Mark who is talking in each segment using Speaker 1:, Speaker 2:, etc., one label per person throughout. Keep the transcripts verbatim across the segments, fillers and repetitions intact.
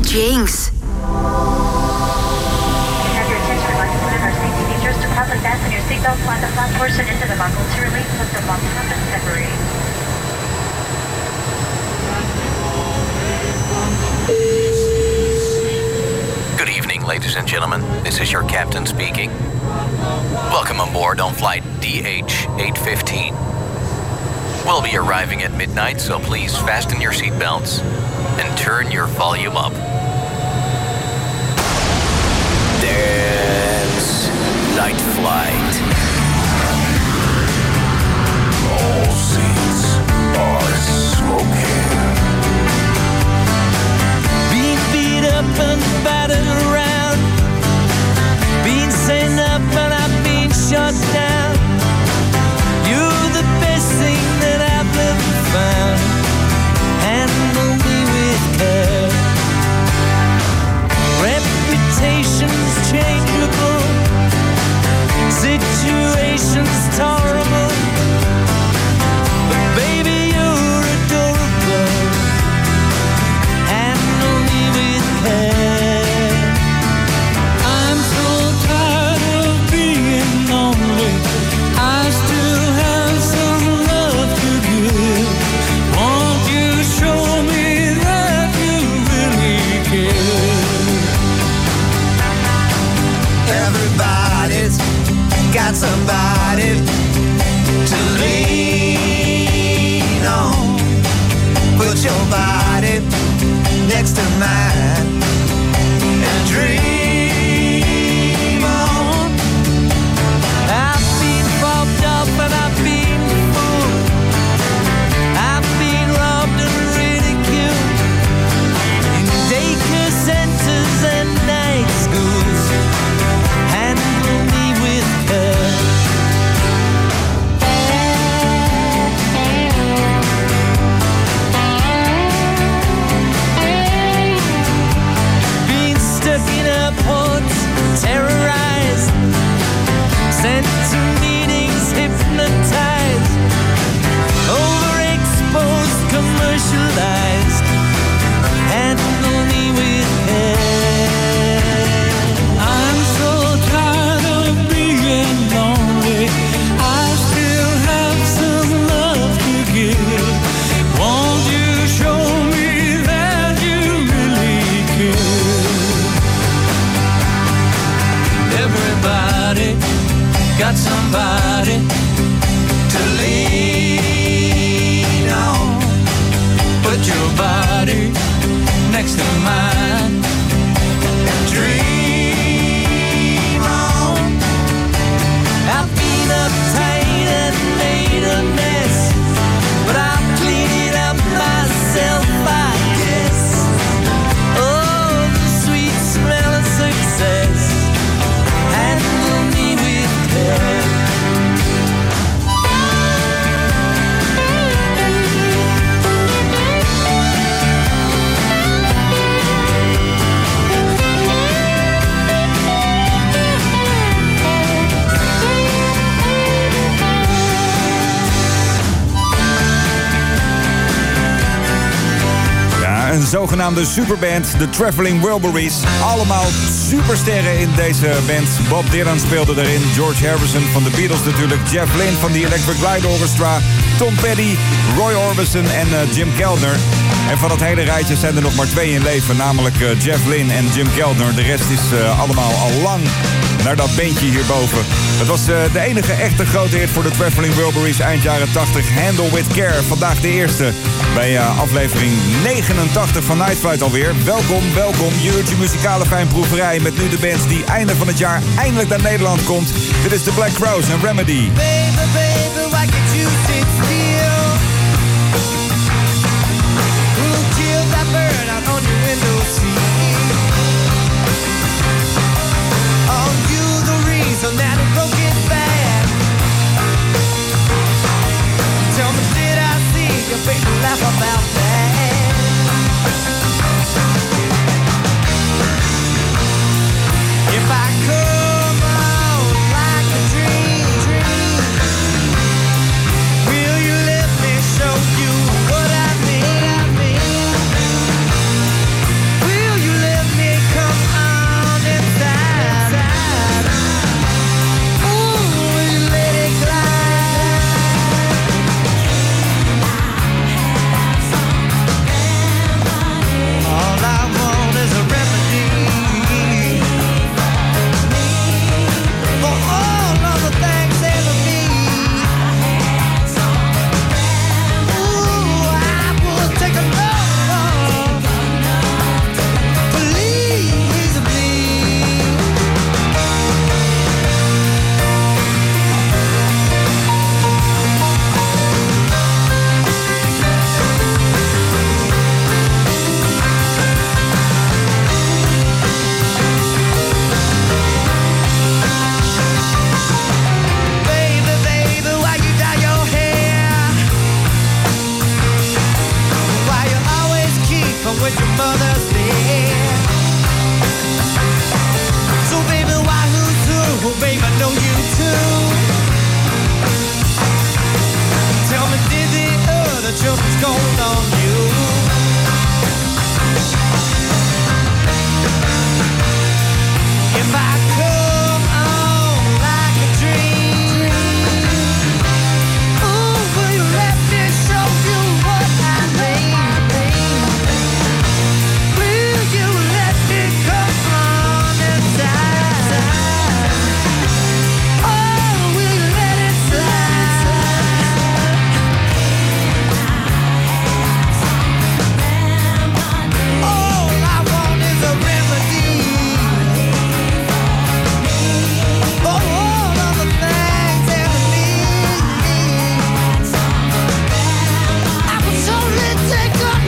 Speaker 1: Jinx.
Speaker 2: Have your attention, I'd like to put in our safety features to properly fasten your seatbelt, slide the flat portion into the buckle to release with the bump top and separate.
Speaker 3: Good evening, ladies and gentlemen. This is your captain speaking. Welcome aboard on flight D H eight fifteen. We'll be arriving at midnight, so please fasten your seatbelts and turn your volume up. Dance Night Flight.
Speaker 4: All seats are smoking.
Speaker 5: Being beat up and battered around, being sent up and I've been shot down. You're the best thing that I've ever found. Handle me with care. Reputation's changeable, situation's tolerable, but baby you're adorable. Handle me with care. I'm so tired of being lonely. I still have some love to give. Won't you show me that you really care?
Speaker 6: Everybody's got somebody to lean on. Put your body next to mine and dream on.
Speaker 5: I've been bobbed up and I've been fooled. I've been robbed and ridiculed in daycare centers and night schools. Handle me with care. Being stuck in airports, terrorized, sent to meetings, hypnotized, overexposed, commercialized. Handle me with care. I'm so tired of being lonely. I still have some love to give. Won't you show me that you really care? Everybody got somebody to lean on. Put your body next to mine and dream on. I've been uptight and made a mess, but I'll clean it up myself, I guess. Oh, the sweet smell of success. Handle me with care.
Speaker 7: Een zogenaamde superband, de Traveling Wilburys. Allemaal supersterren in deze band. Bob Dylan speelde erin, George Harrison van de Beatles natuurlijk, Jeff Lynne van the Electric Light Orchestra, Tom Petty, Roy Orbison en uh, Jim Keltner. En van dat hele rijtje zijn er nog maar twee in leven, namelijk uh, Jeff Lynne en Jim Keltner. De rest is uh, allemaal al lang naar dat bandje hierboven. Het was uh, de enige echte grote hit voor de Traveling Wilburys eind jaren tachtig. Handle with Care. Vandaag de eerste bij uh, aflevering negenentachtig van Night Flight alweer. Welkom, welkom. Je uurtje muzikale fijnproeverij met nu de band die einde van het jaar eindelijk naar Nederland komt. Dit is de Black Crowes en Remedy.
Speaker 5: Baby, baby, why can't you sit still? We'll kill that bird out on your window seat. Oh, you the reason that it broke its back. Tell me, did I see your baby laugh about that? If I come out like a dream, dream, will you let me show you what I mean? Will you
Speaker 6: children's gold on you. If I come on like a dream, ooh, will you let me show you what I mean? Will you let me come on inside? Oh, will you let it slide? All I want is a remedy for all of the things that I need. I would totally take a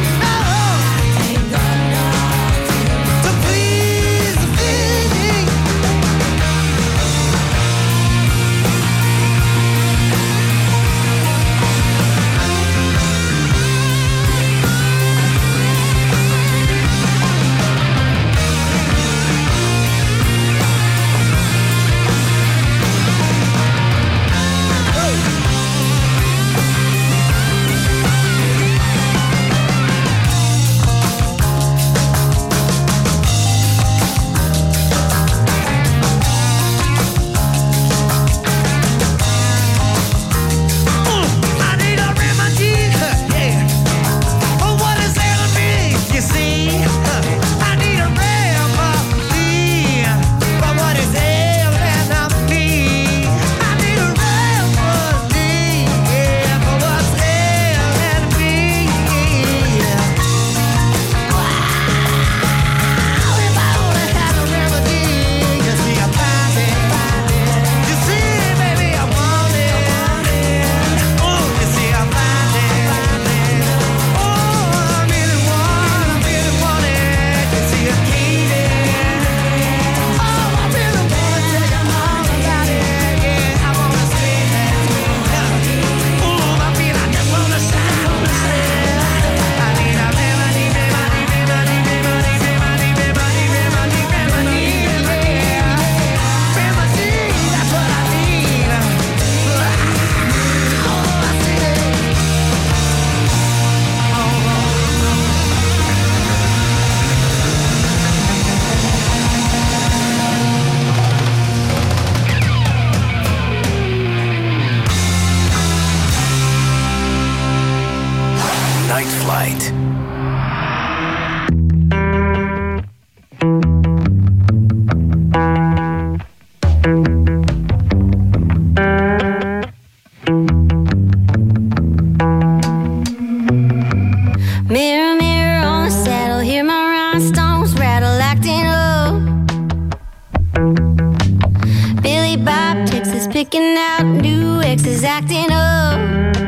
Speaker 6: note to please the feeling. I need a remedy, yeah, for what is ailing me. You see, I need a remedy for what is ailing me. I need a remedy, yeah, for what's ailing me. Wow, if I only had a remedy, you see, I find it. You see, baby, I want it. Oh, you see, I find it. Oh, I really want, I really want it. You see, I need it. Oh, I really wanna tell you all about it. Yeah, I wanna scream it. Oh, I feel I just wanna shout it. I need a remedy, remedy, remedy, remedy, remedy, remedy, remedy, remedy, yeah. Remedy, that's what I need. Oh, I see it.
Speaker 3: Night Flight.
Speaker 1: Mirror, mirror on the saddle, hear my rhinestones rattle, acting up. Billy Bob Texas picking out new exes, acting up.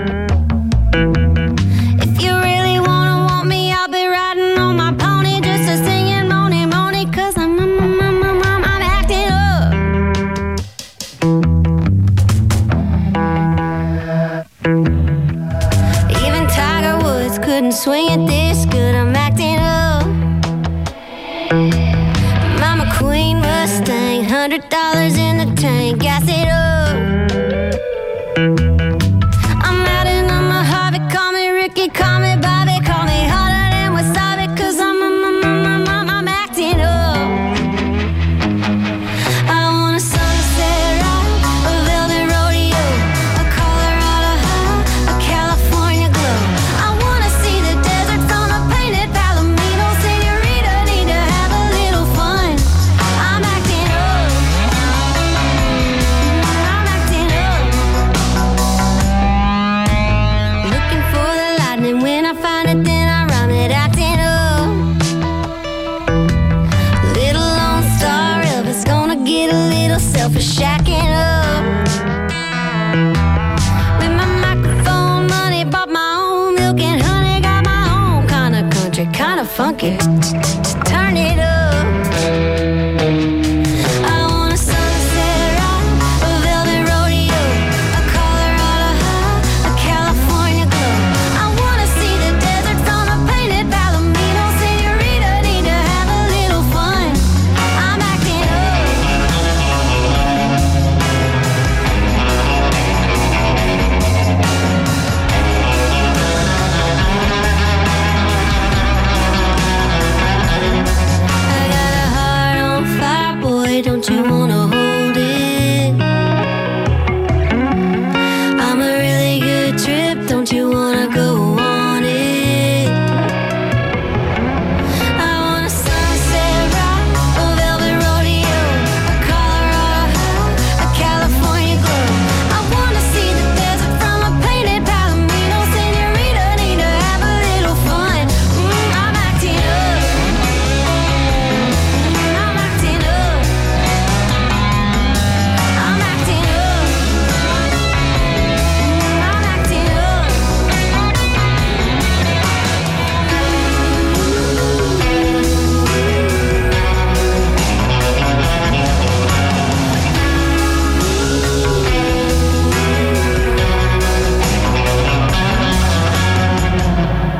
Speaker 1: If you really wanna want me, I'll be riding on my pony, just a singing money, money, cause I'm, I'm, I'm, I'm, I'm, I'm, I'm acting up. Even Tiger Woods couldn't swing it this good, I'm acting up. Mama Queen Mustang, hundred dollars in the tank, gas it up. I'm adding on my hobby, call me Ricky, call me Bobby, call me hotter than wasabi, cause I'm, I'm, I'm, I'm, I'm, I'm acting up. I want a sunset ride, a velvet rodeo, a Colorado high, a California glow. I wanna see the desert from a painted palomino. Senorita, need to have a little fun. I'm acting up. I'm acting up. Looking for the lightning, when I find it, then I rhyme it, acting up. Little Lone Star Elvis, gonna get a little selfish, shacking up. With my microphone money, bought my own milk and honey, got my own kind of country, kind of funky. Turn it up. I want a sunset ride, a velvet rodeo, a Colorado high, a California glow. I wanna see the desert from a painted palomino. Senorita, need to have a little fun. I'm acting up.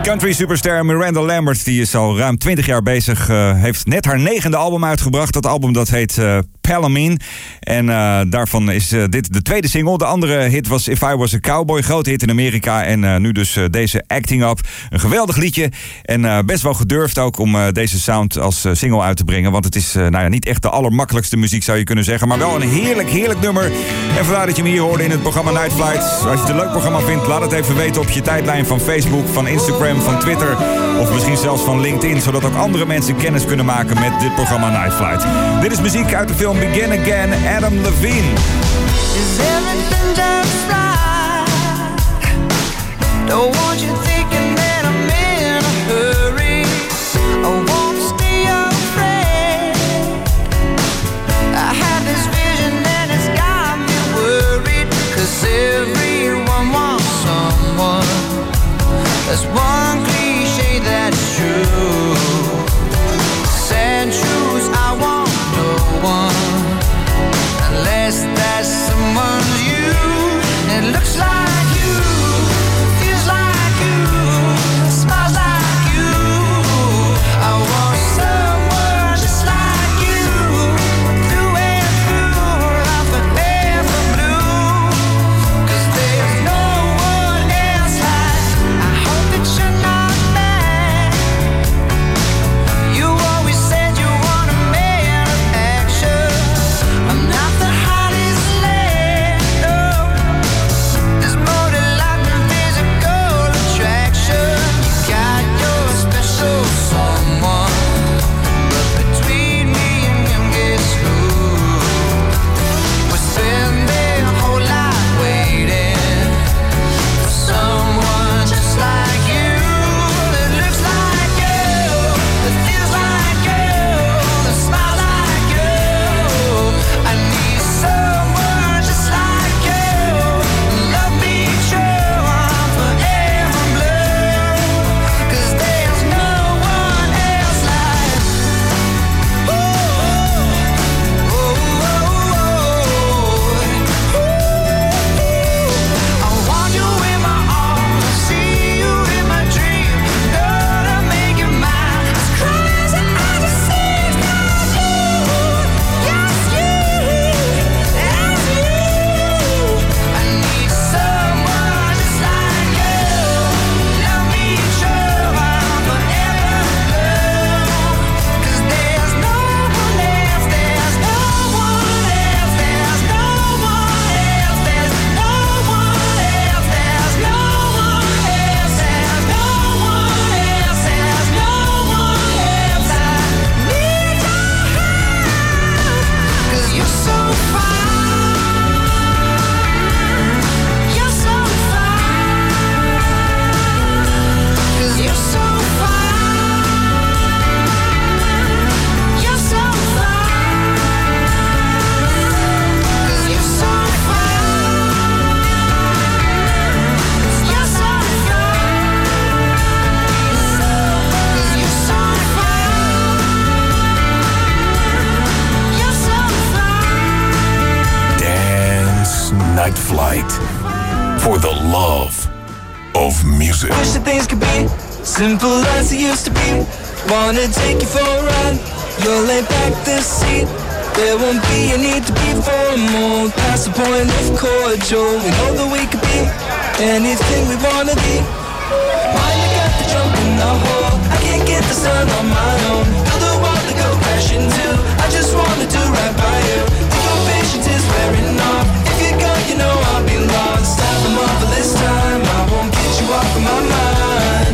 Speaker 7: Country superster Miranda Lambert die is al ruim twintig jaar bezig. Uh, heeft net haar negende album uitgebracht. Dat album dat heet uh, Palomine. En uh, daarvan is uh, dit de tweede single. De andere hit was If I Was a Cowboy. Grote hit in Amerika. En uh, nu dus uh, deze Acting Up. Een geweldig liedje. En uh, best wel gedurfd ook om uh, deze sound als uh, single uit te brengen. Want het is uh, nou ja, niet echt de allermakkelijkste muziek zou je kunnen zeggen. Maar wel een heerlijk, heerlijk nummer. En vandaar dat je hem hier hoorde in het programma Night Flight. Als je het een leuk programma vindt, laat het even weten op je tijdlijn van Facebook, van Instagram, van Twitter. Of misschien zelfs van LinkedIn. Zodat ook andere mensen kennis kunnen maken met dit programma Night Flight. Dit is muziek uit de film Begin Again, Adam Levine.
Speaker 6: Is everything just right? Don't want you thinking that I'm in a hurry. I won't stay afraid. I had this vision and it's got me worried. Cause everyone wants someone. There's one cliche that's true. Sad truths, I want no one. Unless that someone's you. It looks like you, feels like you, smiles like you. I want someone just like you. Through and through, I'm forever blue. Cause there's no one else like. I hope that you're not mad. You always said you want a man of action. I'm not the hottest lad, no. There's more to life than physical attraction. You got your special someone, but between me and him, guess who? We spend their whole life waiting for someone just like you. That looks like you, that feels like you, that smiles like you. I need someone just like you. Love me true, I'm forever blue. Cause there's no one else like. Ooh, ooh, ooh. I want you in my arms, see you in my dream. Gonna make you mine. As crazy as it seems, 'cause you, yes you, that's you. I need someone just like you. Love me true, I'm forever blue. 'Cause there's no one else, there's no one else, there's no one else, there's no one else, there's no one else, there's no one else, there's no one else. I need your help. 'Cause you're so fine, you're so fine. 'Cause you're so fine, you're so fine. 'Cause you're so fine, you're so fine. 'Cause you're so fine, you're so fine.
Speaker 4: Dance Night Flight for the love of music.
Speaker 5: Wish that things could be simple as they used to be. Wanna take you for a ride. You'll lay back this seat. There won't be a need to be formal. Past the point of cordial. We know that we could be anything we wanna be. Mind, I got the jump in the hole. I can't get the sun on my own. Build a wall to go crashing to. I just wanna do right by you. Think your patience is wearing off. If you go, you know I'll be lost. Have a marvelous time. I won't get you off of my mind.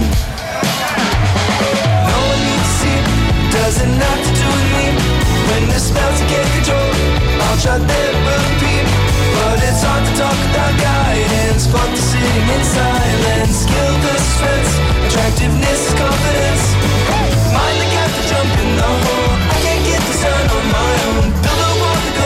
Speaker 5: No one needs to see. Doesn't have to do with me. When the spells get control, I'll try never repeat. But it's hard to talk without guidance. Fuck the sitting in silence. Skill versus strength. Attractiveness is confidence. Mind the gap to jump in the hole. I can't get the sun on my own. Build a wall to go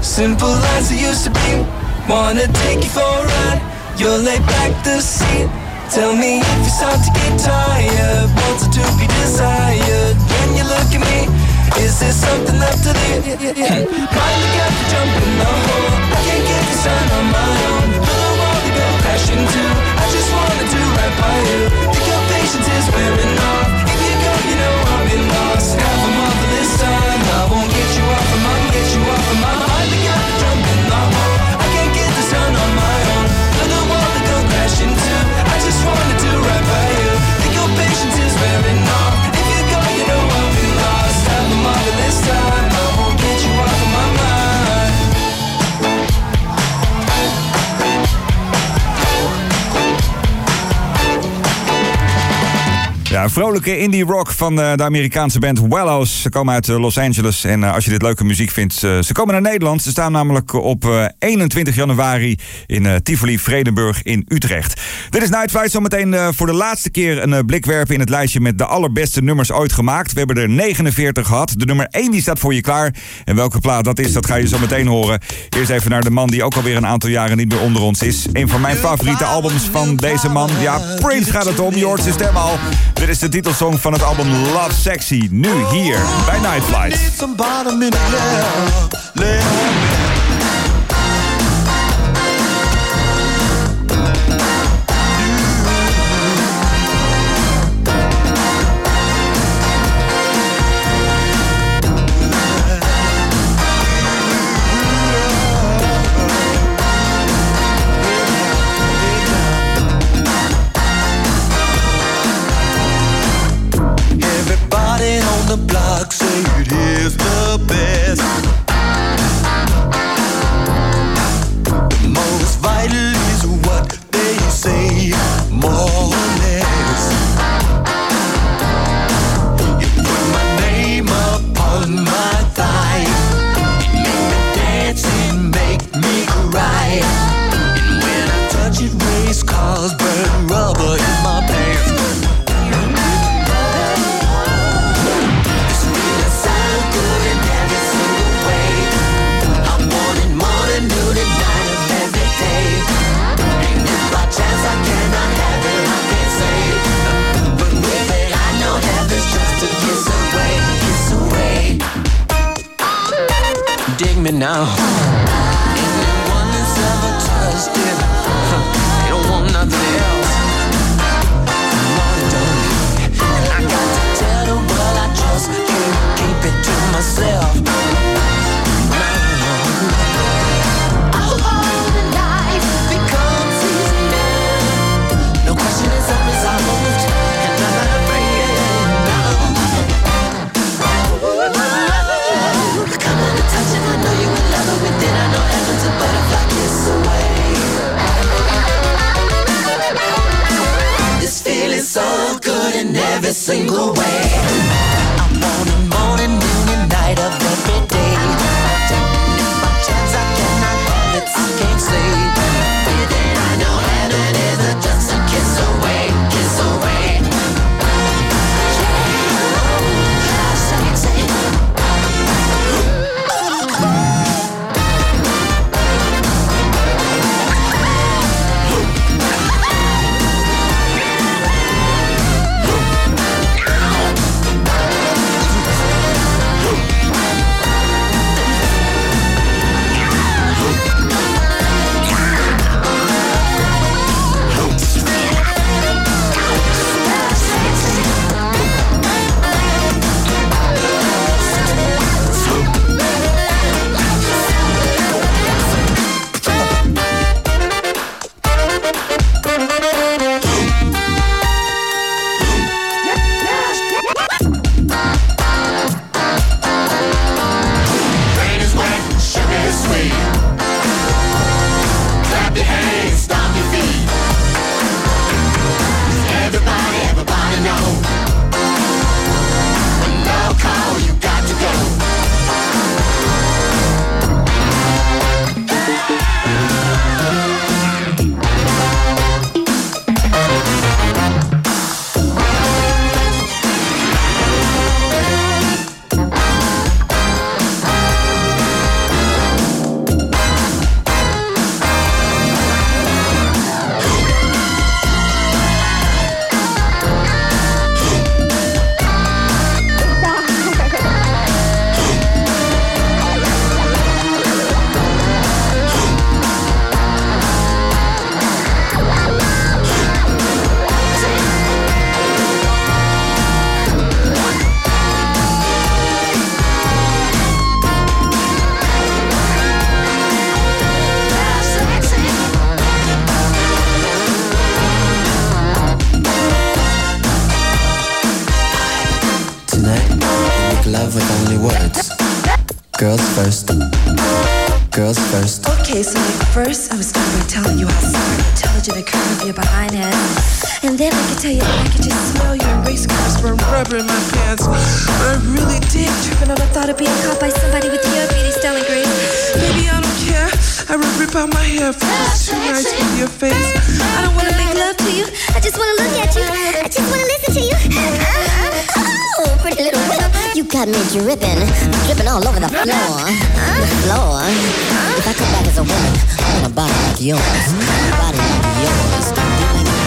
Speaker 5: Simple as it used to be. Wanna take you for a ride. You'll lay back the seat. Tell me if you start to get tired. Want to be desired. When you look at me, is there something left to leave? Finally got to jump in the hole. I can't get this done on my own. Little wall to go crash into. I just wanna do right by you. Think your patience is wearing off. If you go, you know I've been lost. Have a marvelous time. I won't get you off of my, get you off of my. Finally got to jump in the hole. I can't get this done on my own. Little wall to go crash into. I just wanna do right by you. Think your patience is wearing off. If you go, you know I've been lost. Have a marvelous time. I won't get you off of my mind.
Speaker 7: Ja, een vrolijke indie rock van de, de Amerikaanse band Wallows. Ze komen uit Los Angeles en uh, als je dit leuke muziek vindt, uh, ze komen naar Nederland. Ze staan namelijk op uh, eenentwintig januari in uh, Tivoli Vredenburg in Utrecht. Dit is Night Flight, zometeen uh, voor de laatste keer een uh, blik werpen in het lijstje met de allerbeste nummers ooit gemaakt. We hebben er negenenveertig gehad. De nummer één die staat voor je klaar. En welke plaat dat is, dat ga je zo meteen horen. Eerst even naar de man die ook alweer een aantal jaren niet meer onder ons is. Een van mijn favoriete albums van deze man. Ja, Prince gaat het om, je hoort zijn stem al. Dit is de titelsong van het album Love Sexy. Nu hier bij Night Flight.
Speaker 5: The block say it is the best. The most vital is what they say, more or less. You put my name upon my thigh. It make me dance, it make me cry. And when I touch it, race cars burn rubber in my pants. Dig me now. Anyone that's ever touched it, they don't want nothing else. I'm already done. And I got to tell the world I just can't keep it to myself. I'll hold the knife becomes easy. No question is unresolved, and I'm not afraid now. Come on and touch it, I know you will love it. Within I know heaven's a butterfly kiss away. This feeling so good in every single way. I'm morning, morning, noon and night of every day. Taking my chance, I cannot have it, I can't say. Within I know heaven is just a kiss away, kiss away. love with only words. Girls first. Girls first.
Speaker 8: Okay, so like first I would start by telling you how smart, intelligent, and curvy your behind is. And then I could tell you that I could just smell your race cars from rubber in my pants. I really did tripping on the thought of being caught by somebody with your beauty, style, and grace. Baby, I don't care. I would rip out my hair for just two nights with your face. I don't wanna make love to you. I just wanna look at you. I just wanna listen to you. Uh, uh, oh, pretty little whip. You got me dripping, dripping all over the floor. The floor. If I come back as a woman, I want a body like yours. A body like yours. Do you like yours?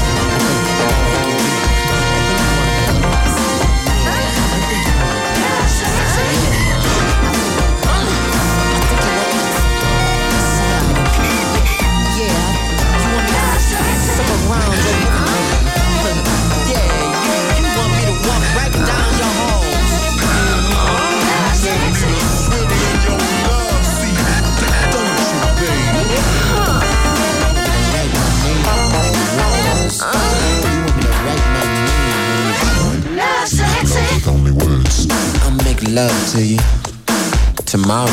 Speaker 5: Love to you tomorrow.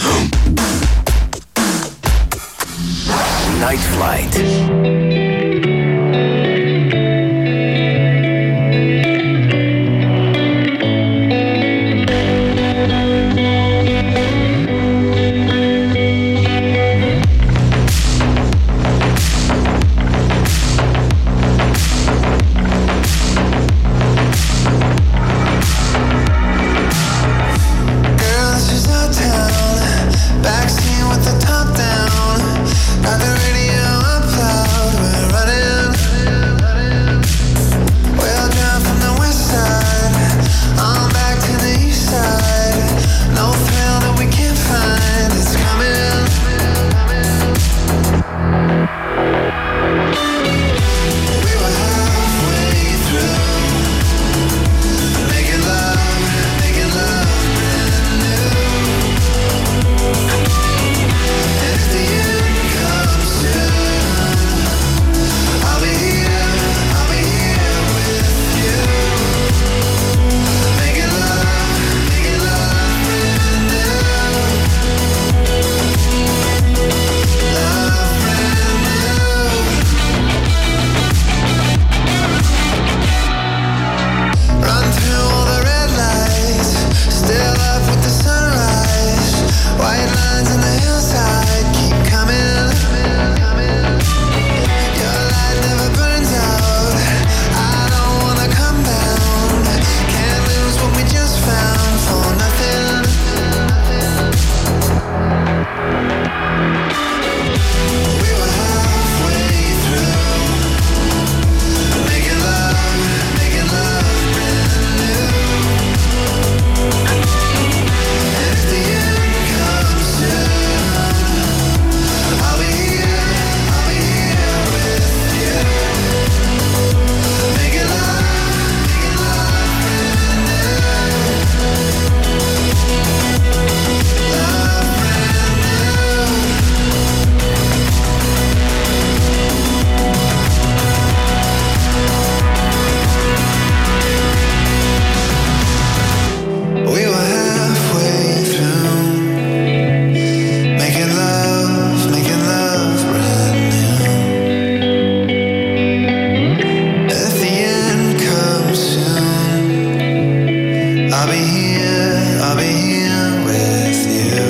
Speaker 3: Night Flight.
Speaker 6: Backseat with the top down, got the radio up loud. We're running. We'll drive from the west side on back to the east side. No thrill that we can't find. It's coming. We were halfway through, making love, making love. White lines on the hillside keep coming. Your light never burns out. I don't wanna come down. Can't lose what we just found for nothing. We were halfway through, making love, making love brand new. And if the end I'll be here, I'll be here with you. Making love, making love brand new. Love brand new. We were halfway through. Making love, making love brand new. If the end comes soon, I'll be here, I'll be here with you.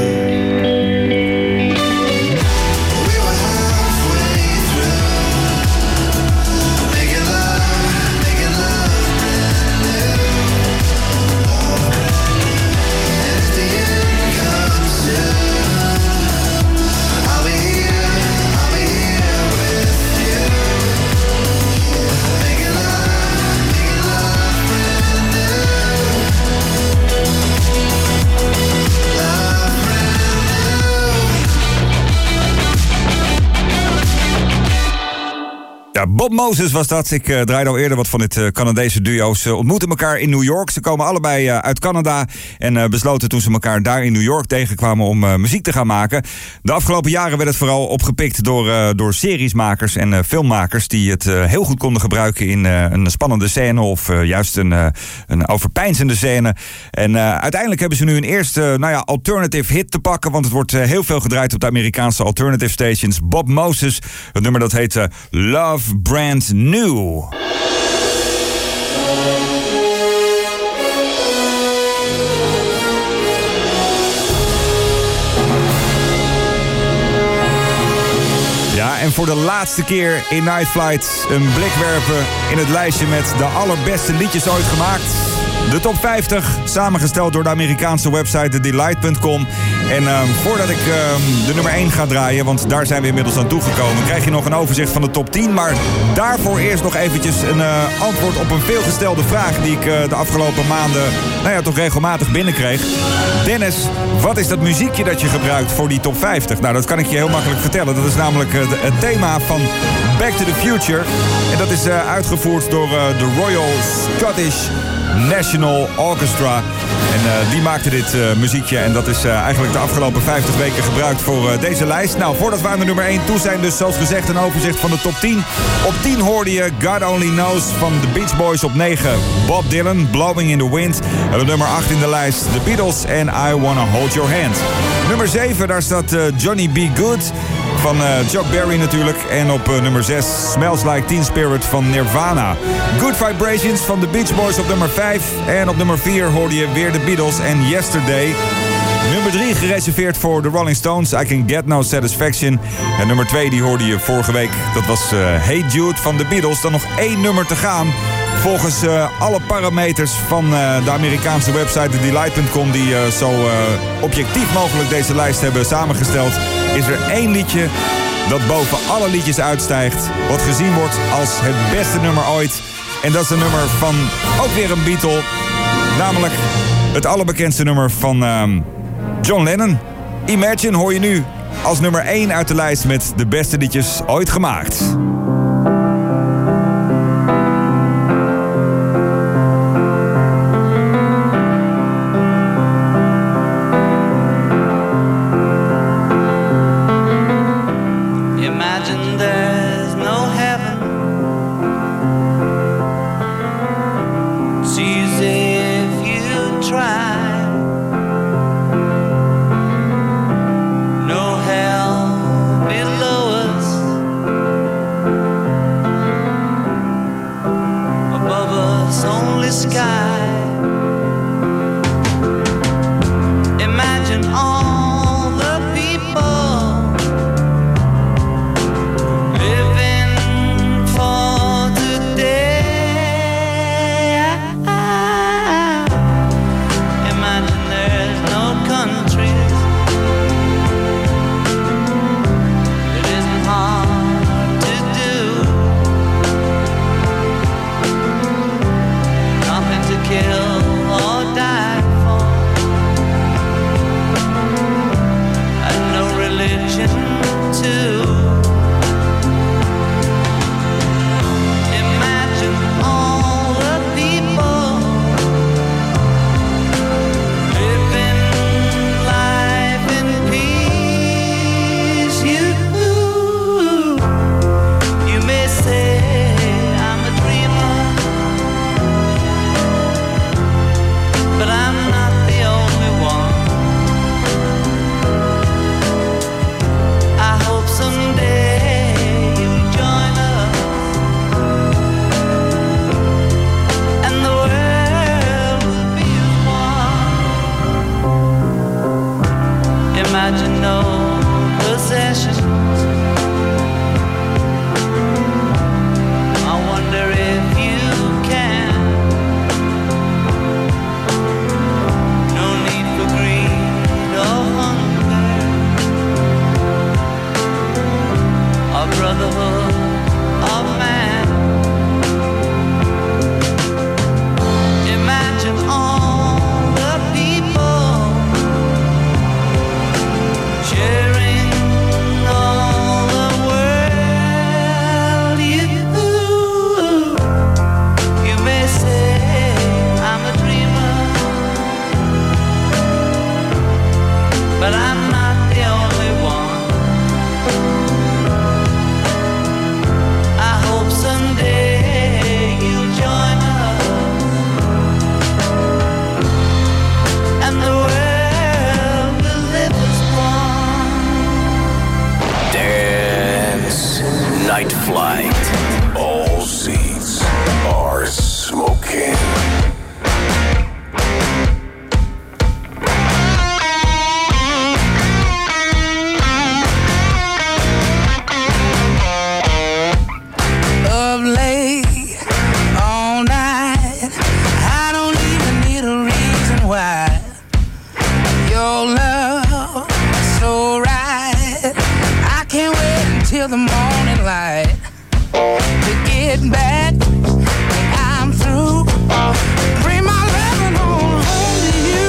Speaker 6: We were halfway through, making love, making love brand new. And if the end comes soon, I'll be here, I'll be here with you. Making love, making love brand new.
Speaker 7: Ja, Bob Moses was dat. Ik uh, draaide al eerder wat van dit uh, Canadese duo. Ze ontmoeten elkaar in New York. Ze komen allebei uh, uit Canada. En uh, besloten toen ze elkaar daar in New York tegenkwamen om uh, muziek te gaan maken. De afgelopen jaren werd het vooral opgepikt door, uh, door seriesmakers en uh, filmmakers. Die het uh, heel goed konden gebruiken in uh, een spannende scène. Of uh, juist een, uh, een overpeinzende scène. En uh, uiteindelijk hebben ze nu een eerste nou ja, alternative hit te pakken. Want het wordt uh, heel veel gedraaid op de Amerikaanse alternative stations. Bob Moses. Het nummer dat heet uh, Love Brand New. Ja, en voor de laatste keer in Night Flight een blik werpen in het lijstje met de allerbeste liedjes ooit gemaakt. De top vijftig, samengesteld door de Amerikaanse website the delight punt com. En uh, voordat ik uh, de nummer één ga draaien, want daar zijn we inmiddels aan toegekomen, krijg je nog een overzicht van de top tien. Maar daarvoor eerst nog eventjes een uh, antwoord op een veelgestelde vraag die ik uh, de afgelopen maanden nou ja, toch regelmatig binnenkreeg. Dennis, wat is dat muziekje dat je gebruikt voor die top vijftig? Nou, dat kan ik je heel makkelijk vertellen. Dat is namelijk uh, de, het thema van Back to the Future. En dat is uh, uitgevoerd door uh, de Royal Scottish National Orchestra. En uh, die maakte dit uh, muziekje. En dat is uh, eigenlijk de afgelopen vijftig weken gebruikt voor uh, deze lijst. Nou, voordat we aan de nummer één toe zijn, dus zoals gezegd een overzicht van de top tien. Op tien hoorde je God Only Knows van The Beach Boys. Op negen Bob Dylan, Blowing in the Wind. En op nummer acht in de lijst The Beatles en I Wanna Hold Your Hand. Nummer zeven, daar staat uh, Johnny B. Good van uh, Chuck Berry natuurlijk. En op uh, nummer zes Smells Like Teen Spirit van Nirvana. Good Vibrations van The Beach Boys op nummer vijf. En op nummer vier hoorde je weer de Beatles en Yesterday. Nummer drie gereserveerd voor de Rolling Stones, I Can Get No Satisfaction. En nummer twee die hoorde je vorige week, dat was uh, Hey Jude van de Beatles. Dan nog één nummer te gaan. Volgens uh, alle parameters van uh, de Amerikaanse website the delight punt com... die uh, zo uh, objectief mogelijk deze lijst hebben samengesteld, is er één liedje dat boven alle liedjes uitstijgt, wat gezien wordt als het beste nummer ooit. En dat is een nummer van ook weer een Beatle, namelijk het allerbekendste nummer van uh, John Lennon. Imagine hoor je nu als nummer één uit de lijst met de beste liedjes ooit gemaakt.
Speaker 5: Kill
Speaker 6: till the morning light. To get back when I'm through. Bring my loving on home to you.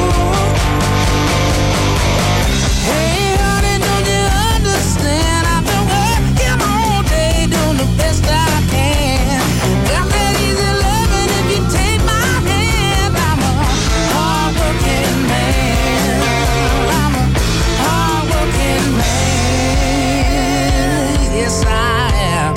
Speaker 6: Hey, honey, don't you understand? I've been working all day, doing the best I can. Got that easy loving if you take my hand. I'm a hard-working man. I'm a hard-working man. Yes, I am.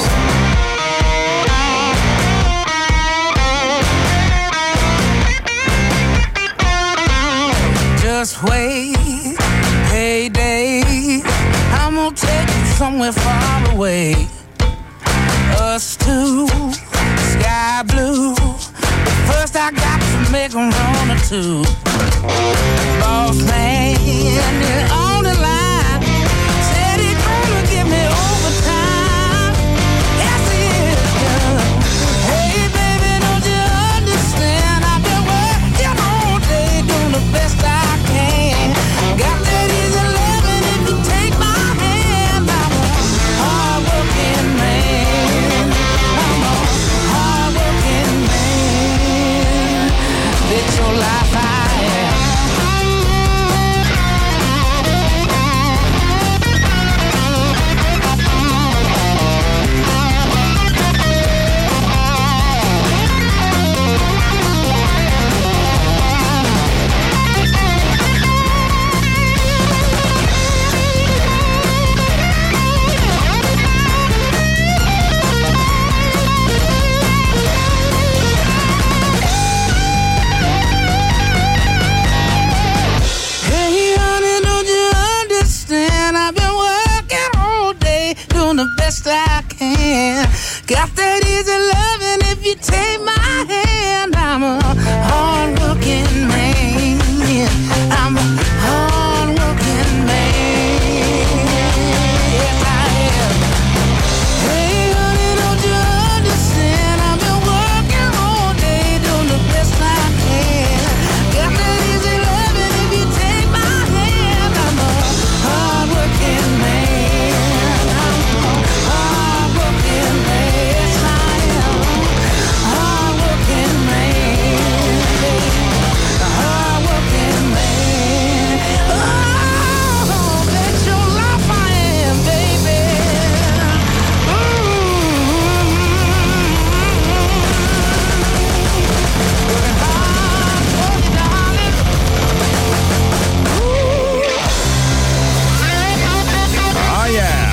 Speaker 6: Just wait, payday. I'm gonna take you somewhere far away. Us two, sky blue. But first I got to make a run or two. Boss man is on the line. Said he gonna give me overtime. Yes, he is, girl. Hey, baby, don't you understand? I've been working all day, doing the best I can. Got that easy loving if you take my hand. I'm a hard-working man. I'm a hard-working man. Bet your life I am. Hey, honey, don't you understand? I've been working all day, doing the best I can. Got that easy loving if you take my hand. I'm a hard-working man. I'm a hard-working man. Yes, I am. Hey, honey, don't you understand? I've been working all day, doing the best I can. Got that easy loving if you take my hand. I'm a hard-working man. I'm a hard-working man. Yes, I am. Hard-working man. A hard-working man. Oh, bet your life I am, baby. Working hard for you, darling.
Speaker 7: Ah ja.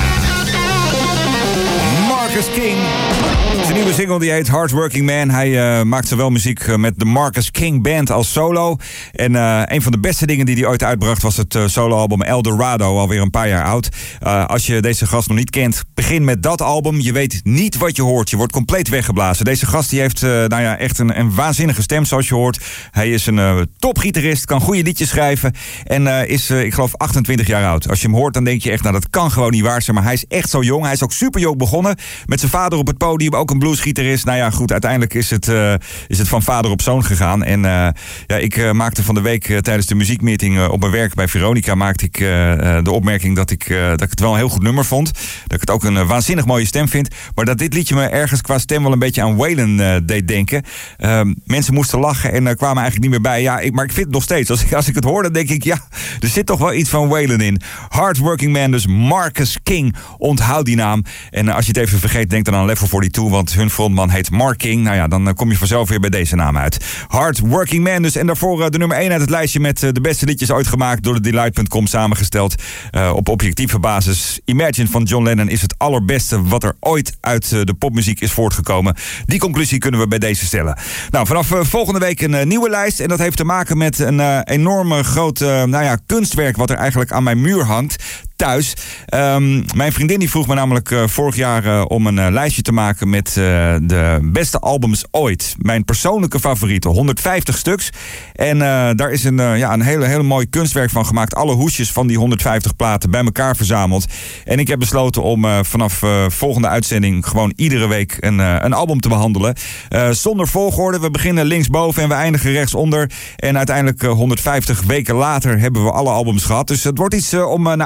Speaker 7: Marcus King. Zijn nieuwe single die heet Hardworking Man. Hij uh, maakt zowel muziek uh, met de Marcus King Band als solo. En uh, een van de beste dingen die hij ooit uitbracht was het uh, soloalbum Eldorado, alweer een paar jaar oud. Uh, als je deze gast nog niet kent, begin met dat album. Je weet niet wat je hoort. Je wordt compleet weggeblazen. Deze gast die heeft uh, nou ja, echt een, een waanzinnige stem, zoals je hoort. Hij is een uh, topgitarist, kan goede liedjes schrijven. En uh, is, uh, ik geloof, achtentwintig jaar oud. Als je hem hoort, dan denk je echt, nou dat kan gewoon niet waar zijn. Maar hij is echt zo jong. Hij is ook super jong begonnen. Met zijn vader op het podium, ook een bluesgitarist. Nou ja, goed, uiteindelijk is het, uh, is het van vader op zoon gegaan. En uh, ja, ik uh, maakte van de week uh, tijdens de muziekmeeting uh, op mijn werk bij Veronica, maakte ik uh, uh, de opmerking dat ik, uh, dat ik het wel een heel goed nummer vond. Dat ik het ook een uh, waanzinnig mooie stem vind. Maar dat dit liedje me ergens qua stem wel een beetje aan Waylon uh, deed denken. Uh, mensen moesten lachen en uh, kwamen eigenlijk niet meer bij. Ja, ik, maar ik vind het nog steeds. Als ik, als ik het hoor, dan denk ik, ja, er zit toch wel iets van Waylon in. Hardworking Man, dus Marcus King. Onthoud die naam. En uh, als je het even vergeet, denk dan aan Level tweeënveertig, want hun frontman heet Mark King. Nou ja, dan uh, kom je vanzelf weer bij deze naam uit. Hardworking Man dus. En daarvoor uh, de nummer één uit het lijstje met uh, de beste liedjes ooit gemaakt door de Delight punt com samengesteld. Uh, op objectieve basis. Imagine van John Lennon is het allerbeste wat er ooit uit uh, de popmuziek is voortgekomen. Die conclusie kunnen we bij deze stellen. Nou, vanaf uh, volgende week een uh, nieuwe lijst. En dat heeft te maken met een uh, enorme groot uh, nou ja, kunstwerk wat er eigenlijk aan mijn muur hangt. Thuis. Um, mijn vriendin die vroeg me namelijk uh, vorig jaar uh, om een uh, lijstje te maken met uh, de beste albums ooit. Mijn persoonlijke favorieten, honderdvijftig stuks. En uh, daar is een, uh, ja, een hele, hele mooi kunstwerk van gemaakt. Alle hoesjes van die honderdvijftig platen bij elkaar verzameld. En ik heb besloten om uh, vanaf uh, volgende uitzending gewoon iedere week een, uh, een album te behandelen. Uh, zonder volgorde. We beginnen linksboven en we eindigen rechtsonder. En uiteindelijk uh, honderdvijftig weken later hebben we alle albums gehad. Dus het wordt iets uh, om uh, naar uit te kijken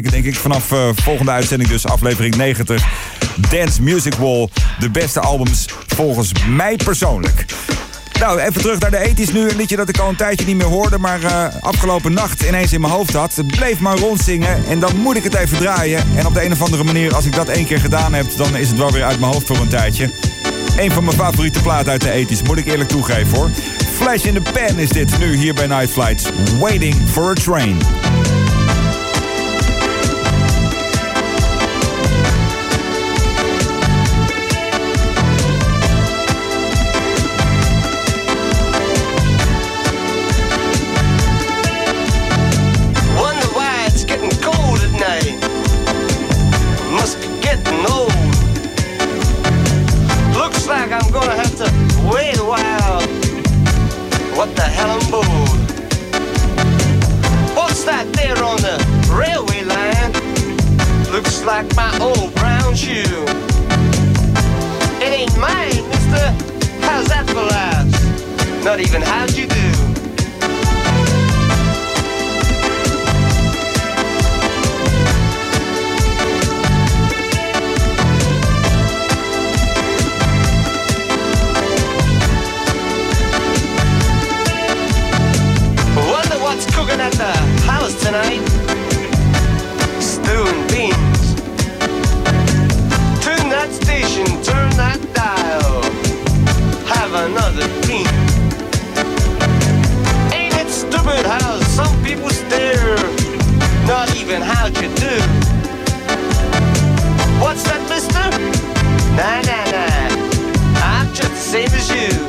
Speaker 7: maken, denk ik. Vanaf uh, volgende uitzending dus, aflevering negentig. Dance Music Wall. De beste albums volgens mij persoonlijk. Nou, even terug naar de ethisch nu. Een liedje dat ik al een tijdje niet meer hoorde, maar uh, afgelopen nacht ineens in mijn hoofd had. Het bleef maar rondzingen en dan moet ik het even draaien. En op de een of andere manier, als ik dat één keer gedaan heb, dan is het wel weer uit mijn hoofd voor een tijdje. Een van mijn favoriete platen uit de ethisch, moet ik eerlijk toegeven hoor. Flash in the Pan is dit nu hier bij Night Flights. Waiting for a Train.
Speaker 9: I'm gonna have to wait a while. What the hell I'm bored. What's that there on the railway line? Looks like my old brown shoe. It ain't mine, mister. How's that for laughs? Not even how'd you do? Cooking at the house tonight, stew and beans. Tune that station, turn that dial, have another bean. Ain't it stupid how some people stare? Not even how'd you do? What's that, mister? Nah, nah, nah, I'm just the same as you.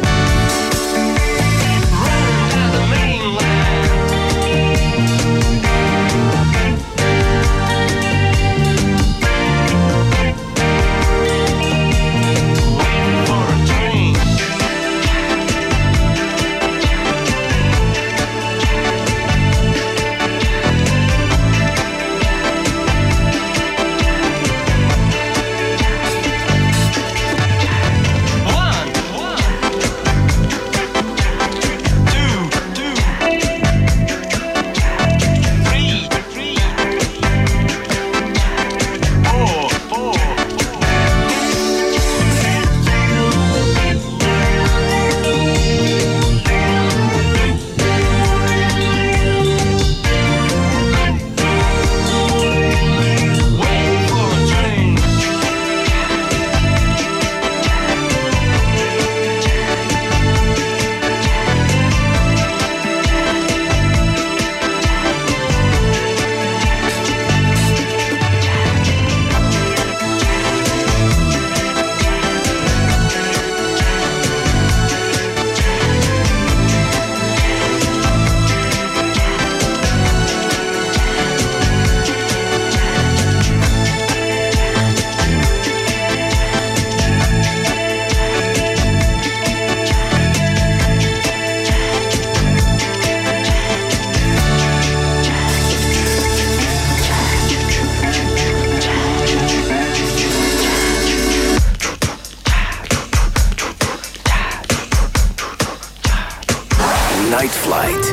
Speaker 4: Night Flight.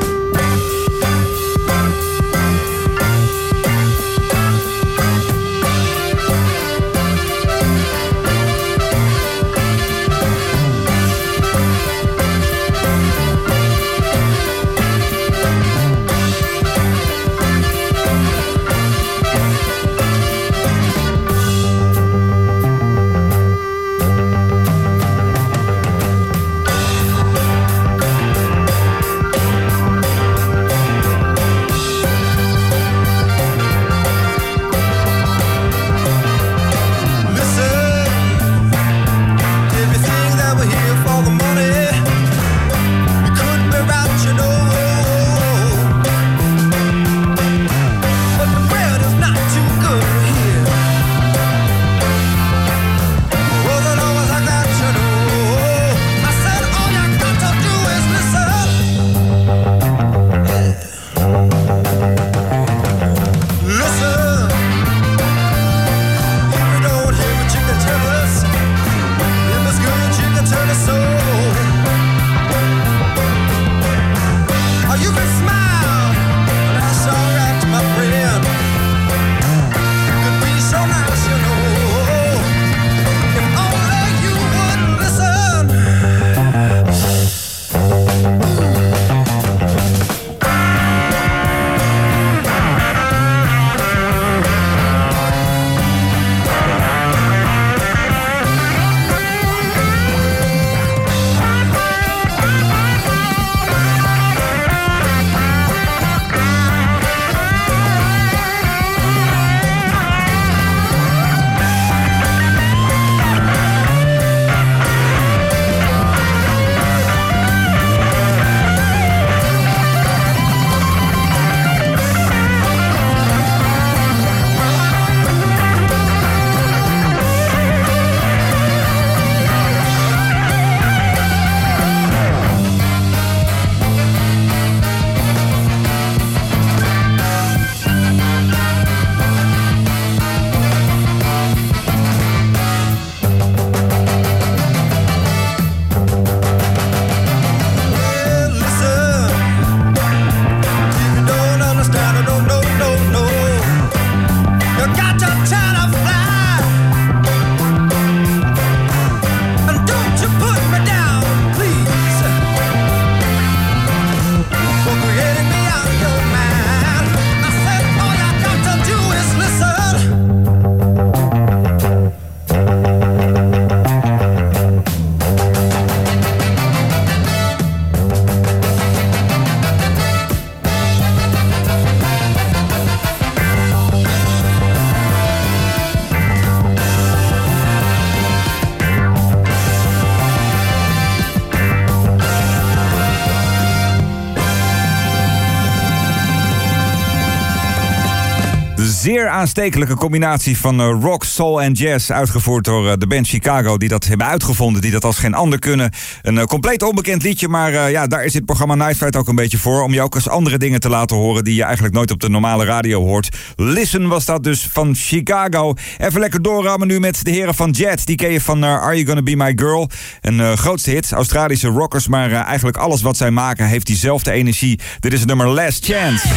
Speaker 7: zeer aanstekelijke combinatie van uh, rock, soul en jazz. Uitgevoerd door uh, de band Chicago, die dat hebben uitgevonden. Die dat als geen ander kunnen. Een uh, compleet onbekend liedje, maar uh, ja, daar is dit programma Night Flight ook een beetje voor. Om je ook eens andere dingen te laten horen die je eigenlijk nooit op de normale radio hoort. Listen was dat dus van Chicago. Even lekker doorrammen nu met de heren van Jet. Die ken je van uh, Are You Gonna Be My Girl? Een uh, grootste hit, Australische rockers. Maar uh, eigenlijk alles wat zij maken heeft diezelfde energie. Dit is het nummer Last Chance.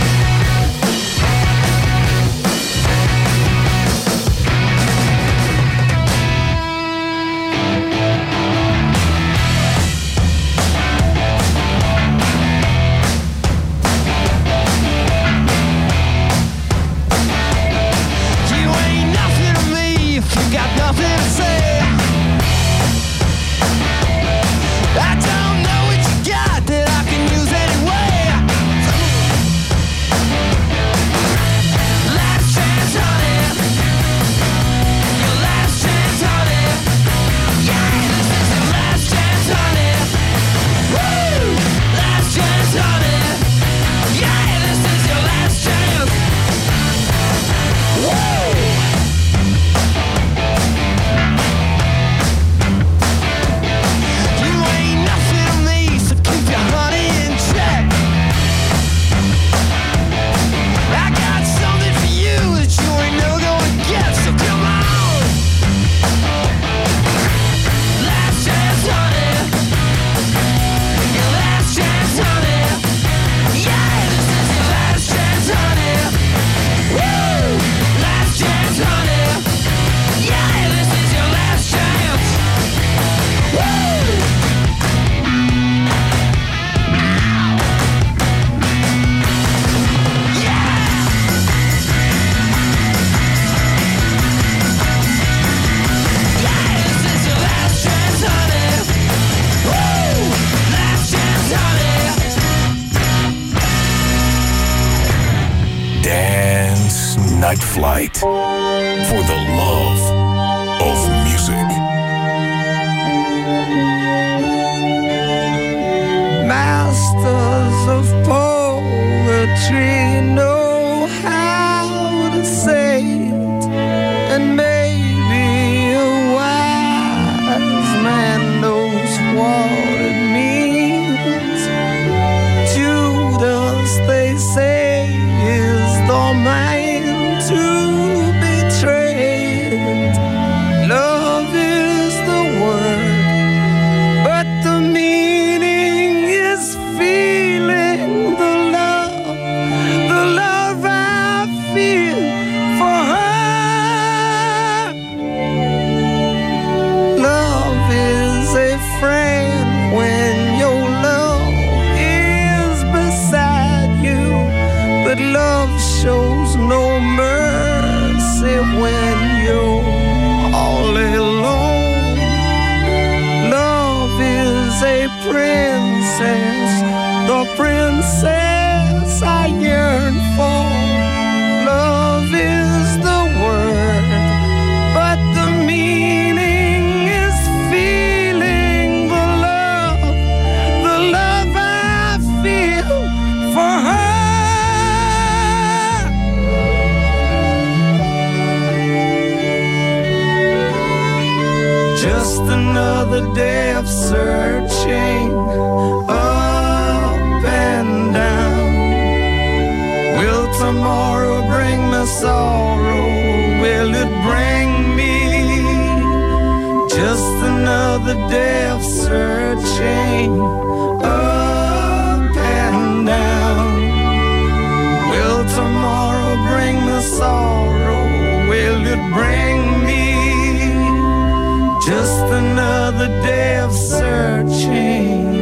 Speaker 7: Night Flight for the love of music.
Speaker 6: Masters of poetry know how to say it, and maybe a wise man knows what it means. Judas, they say, is the man to betray it. Love is the word, but the meaning is feeling the love, the love I feel for her. Love is a friend when your love is beside you, but love shows no mercy when you're all alone. Love is a princess, the princess I yearn for. Love is the word, but the meaning is feeling the love, the love I feel for her. Just another day of searching up and down. Will tomorrow bring me sorrow? Will it bring me just another day of searching up and down? Will tomorrow bring me sorrow? Will it bring me just another day of searching?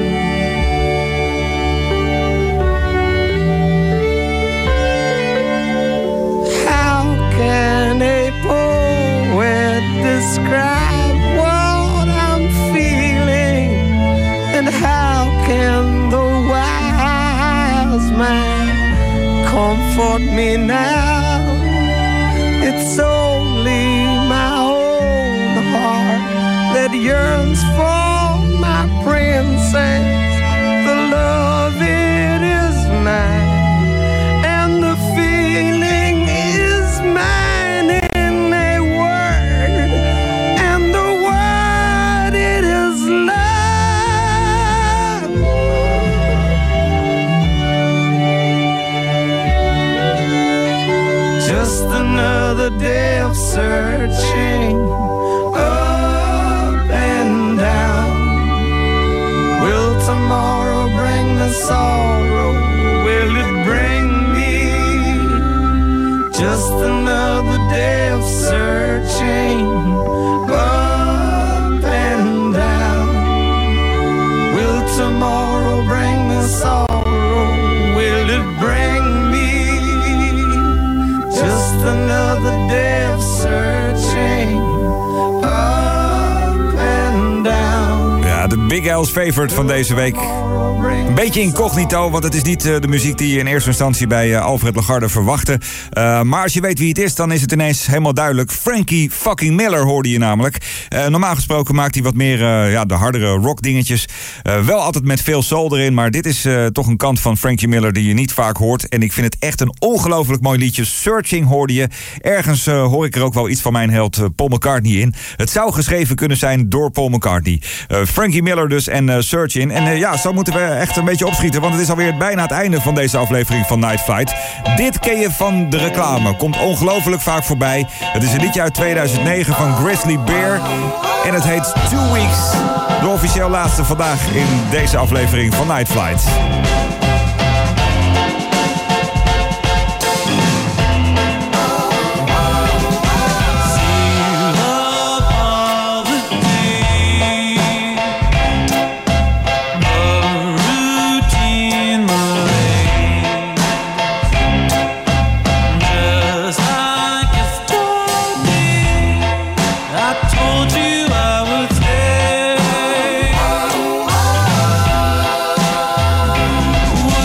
Speaker 6: How can a poet describe what I'm feeling? And how can the wise man comfort me now? It's only my own heart that yearns for my princess. The love, it is mine, and the feeling is another day of searching up and down. Will tomorrow bring the sorrow? Will it bring me just another day of searching up and down? Will tomorrow bring the sorrow? Will it bring me just another day of searching up and down?
Speaker 7: Ja, de Big L's favorite van deze week. Een beetje incognito, want het is niet uh, de muziek die je in eerste instantie bij uh, Alfred Lagarde verwachtte. Uh, maar als je weet wie het is, dan is het ineens helemaal duidelijk. Frankie fucking Miller hoorde je namelijk. Uh, normaal gesproken maakt hij wat meer uh, ja, de hardere rock dingetjes. Uh, wel altijd met veel soul erin, maar dit is uh, toch een kant van Frankie Miller die je niet vaak hoort. En ik vind het echt een ongelooflijk mooi liedje. Searching hoorde je. Ergens uh, hoor ik er ook wel iets van mijn held uh, Paul McCartney in. Het zou geschreven kunnen zijn door Paul McCartney. Uh, Frankie Miller dus en uh, Searching. En uh, ja, zo moeten we echt een beetje opschieten, want het is alweer bijna het einde van deze aflevering van Night Flight. Dit ken je van de reclame. Komt ongelooflijk vaak voorbij. Het is een liedje uit tweeduizend negen van Grizzly Bear. En het heet Two Weeks. De officieel laatste vandaag in deze aflevering van Night Flight.
Speaker 5: Would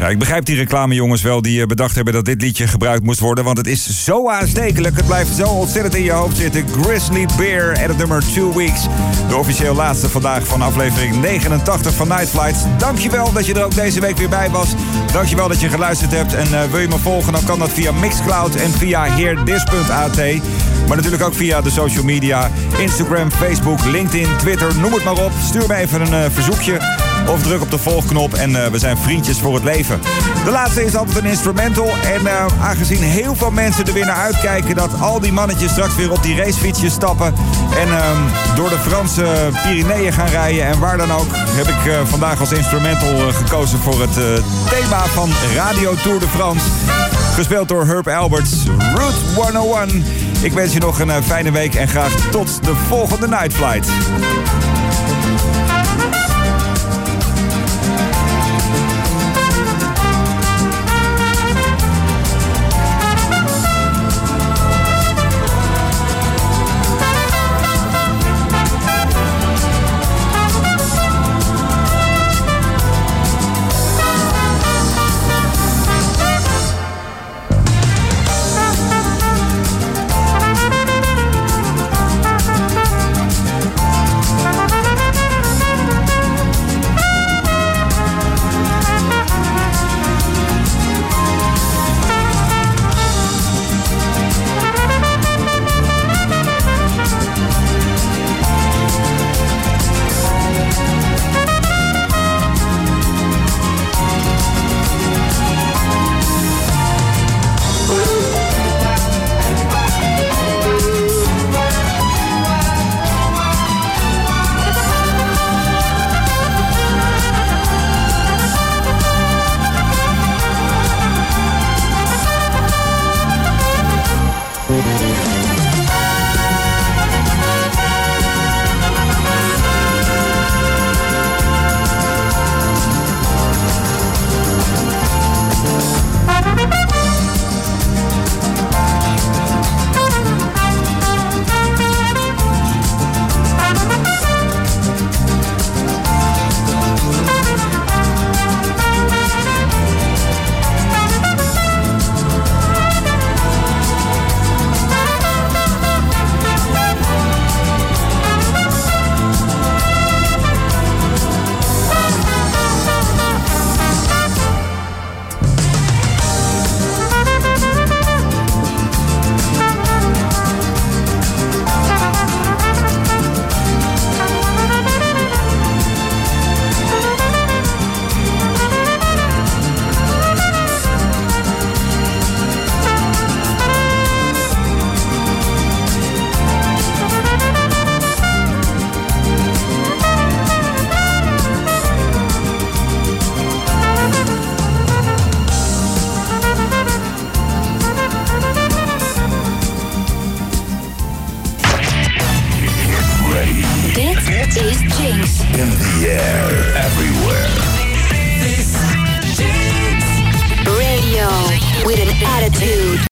Speaker 7: Ja, ik begrijp die reclamejongens wel die eh, bedacht hebben dat dit liedje gebruikt moest worden. Want het is zo aanstekelijk. Het blijft zo ontzettend in je hoofd zitten. Grizzly Bear en het nummer Two Weeks. De officieel laatste vandaag van aflevering negenentachtig van Night Flights. Dankjewel dat je er ook deze week weer bij was. Dankjewel dat je geluisterd hebt. En uh, wil je me volgen, dan kan dat via Mixcloud en via heerdis punt a t. Maar natuurlijk ook via de social media. Instagram, Facebook, LinkedIn, Twitter, noem het maar op. Stuur me even een uh, verzoekje. Of druk op de volgknop en uh, we zijn vriendjes voor het leven. De laatste is altijd een instrumental. En uh, aangezien heel veel mensen er weer naar uitkijken dat al die mannetjes straks weer op die racefietsjes stappen. En uh, door de Franse Pyreneeën gaan rijden en waar dan ook. Heb ik uh, vandaag als instrumental uh, gekozen voor het uh, thema van Radio Tour de France. Gespeeld door Herb Alberts, Route honderdéén. Ik wens je nog een uh, fijne week en graag tot de volgende Night Flight.
Speaker 4: In the air, everywhere.
Speaker 1: Radio with an attitude.